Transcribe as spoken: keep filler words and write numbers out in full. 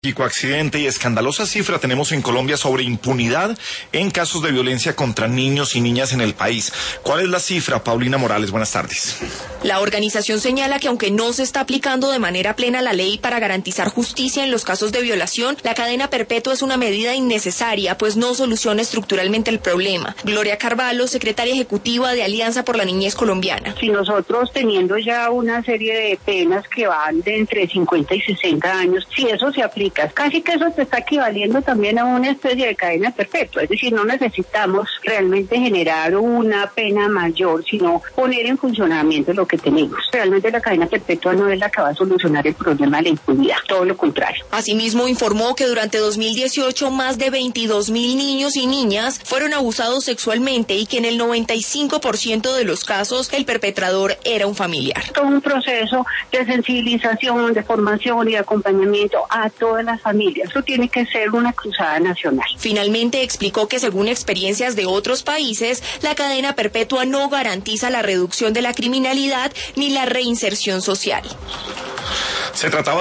Accidente y escandalosa cifra tenemos en Colombia sobre impunidad en casos de violencia contra niños y niñas en el país. ¿Cuál es la cifra, Paulina Morales? Buenas tardes. La organización señala que aunque no se está aplicando de manera plena la ley para garantizar justicia en los casos de violación, la cadena perpetua es una medida innecesaria, pues no soluciona estructuralmente el problema. Gloria Carvalho, secretaria ejecutiva de Alianza por la Niñez Colombiana. Si nosotros teniendo ya una serie de penas que van de entre cincuenta y sesenta años, si eso se aplica, casi que eso te está equivaliendo también a una especie de cadena perpetua, es decir, no necesitamos realmente generar una pena mayor, sino poner en funcionamiento lo que tenemos. Realmente la cadena perpetua no es la que va a solucionar el problema de la impunidad, todo lo contrario. Asimismo, informó que durante dos mil dieciocho más de veintidós mil niños y niñas fueron abusados sexualmente y que en el noventa y cinco por ciento de los casos el perpetrador era un familiar. Todo un proceso de sensibilización, de formación y de acompañamiento a todas las familias. Eso tiene que ser una cruzada nacional. Finalmente explicó que según experiencias de otros países, la cadena perpetua no garantiza la reducción de la criminalidad ni la reinserción social. Se trataba